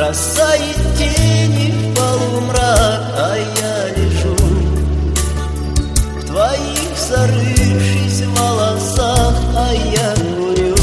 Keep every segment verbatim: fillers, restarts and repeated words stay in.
Бросает тени в полумрак, а я лежу в твоих зарывшись волосах, а я курю.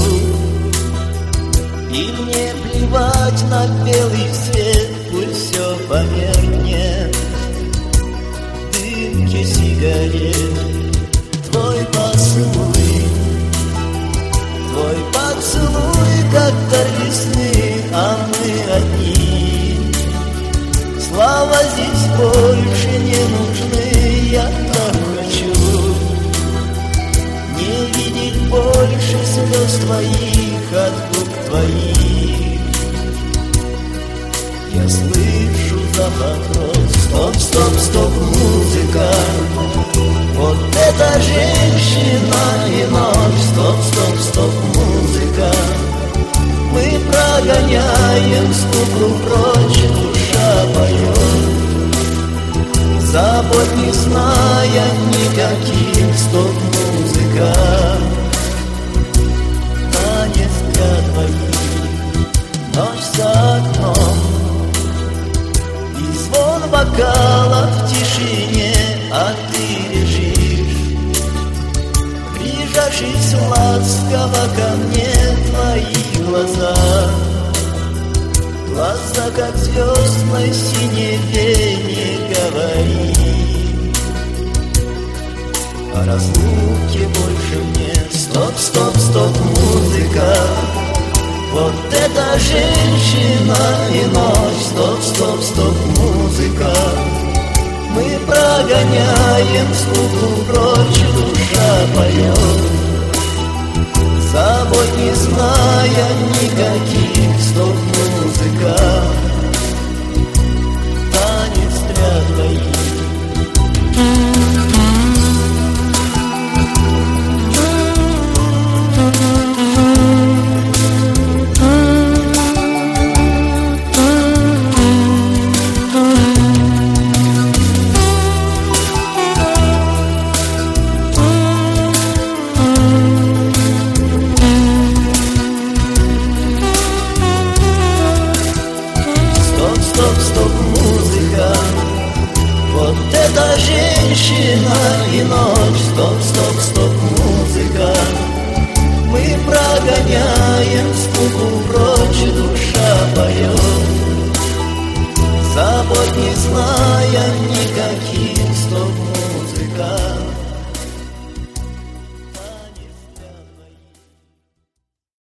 И мне плевать на белый свет, пусть все померкнет в дымке сигарет. Твой поцелуй, твой поцелуй, как дар весны, а мы одни. Слова здесь больше не нужны, я так хочу не видеть больше слез твоих от губ твоих. Я слышу запах роз. Стоп, стоп, стоп, музыка. Вот эта женщина и ночь. Стоп, стоп, стоп, музыка. Мы прогоняем скуку прочь, душа поет, забот не зная никаких. Стоп, музыка. Танец для двоих. Ночь за окном и звон бокала в тишине, а ты лежишь, прижавшись ласково ко мне. Твои глаза, глаза, как звездной синеве, не говори о разлуке больше мне. Стоп, стоп, стоп, музыка. Вот эта женщина и ночь. Стоп, стоп, стоп, музыка. Мы прогоняем скуку прочь, душа поет, забот не зная